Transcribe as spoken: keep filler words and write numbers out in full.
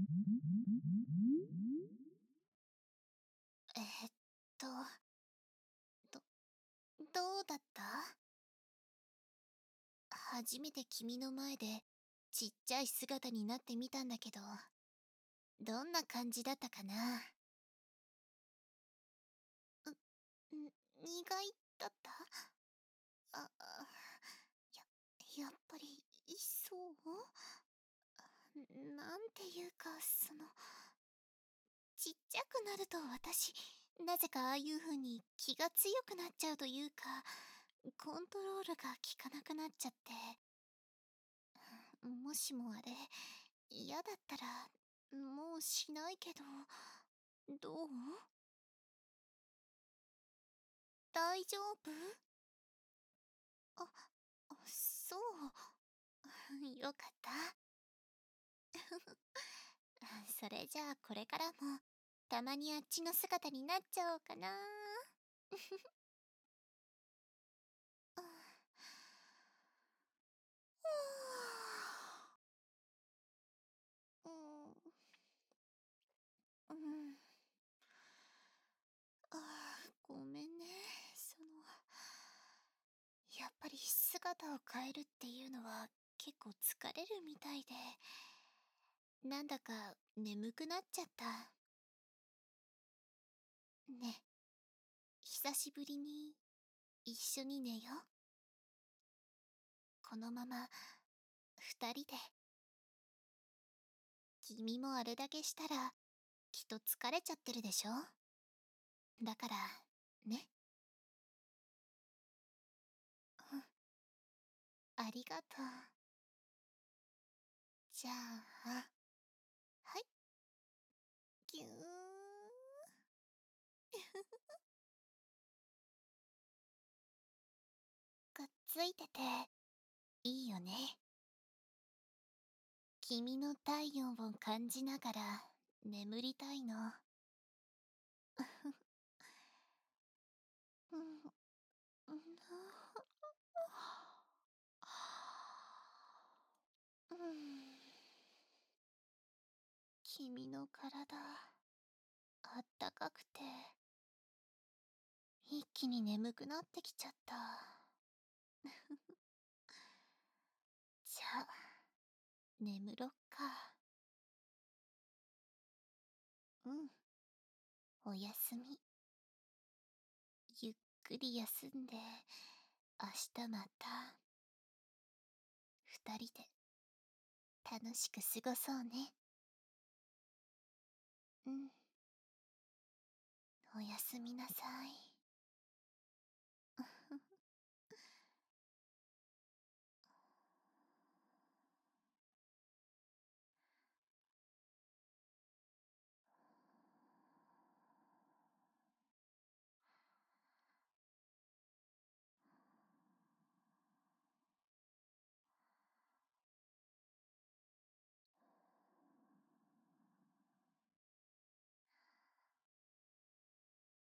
えーっと、ど、どうだった？初めて君の前でちっちゃい姿になってみたんだけど、どんな感じだったかな？ん、苦いだった？あ、あや、やっぱり、そう？なんていうか、その、ちっちゃくなると私、なぜかああいう風に気が強くなっちゃうというか、コントロールが効かなくなっちゃって、もしもあれ、嫌だったら、もうしないけど、どう？大丈夫？あ、そう。よかった。それじゃあこれからも、たまにあっちの姿になっちゃおうかな。うん、うん。ああ、ごめんね。その、やっぱり姿を変えるっていうのは結構疲れるみたいで、なんだか眠くなっちゃった。ね、久しぶりに一緒に寝よう。このまま二人で。君もあれだけしたらきっと疲れちゃってるでしょ？だから、ね。うん、ありがとう。じゃあ、はい、ぎゅーん。くっついてて、いいよね。君の体温を感じながら眠りたいの。うん、うん、うん。君の体、あったかくて、一気に眠くなってきちゃった。じゃあ、眠ろっか。うん、おやすみ。ゆっくり休んで、明日また、二人で、楽しく過ごそうね。うん、おやすみなさい。